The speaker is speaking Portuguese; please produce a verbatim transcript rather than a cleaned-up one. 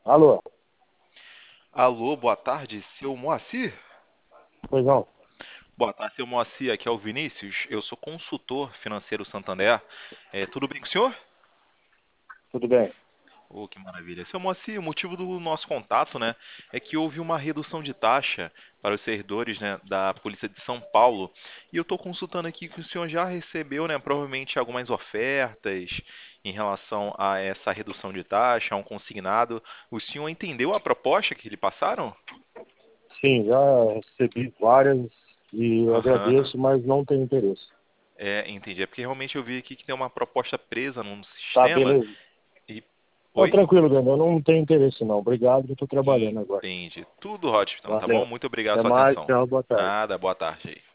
Alô, Alô, boa tarde, seu Moacir? pois não, Boa tarde, seu Moacir. Aqui é o Vinícius. Eu sou consultor financeiro Santander. É, tudo bem com o senhor? tudo bem. Oh, que maravilha. Seu Moacir, o motivo do nosso contato, né, é que houve uma redução de taxa para os servidores, né, da Polícia de São Paulo. E eu estou consultando aqui que o senhor já recebeu, né, provavelmente algumas ofertas em relação a essa redução de taxa, a um consignado. O senhor entendeu a proposta que lhe passaram? Sim, já recebi várias e eu Aham. agradeço, mas não tenho interesse. É, entendi. É porque realmente eu vi aqui que tem uma proposta presa num Tá, sistema beleza. e. Não, Oi? tranquilo, Breno, eu não tenho interesse não. Obrigado, que eu estou trabalhando agora. Entendi. Tudo ótimo, então, tá bom? Valeu. Muito obrigado Até pela sua mais, atenção. tchau, boa tarde. Nada, boa tarde aí.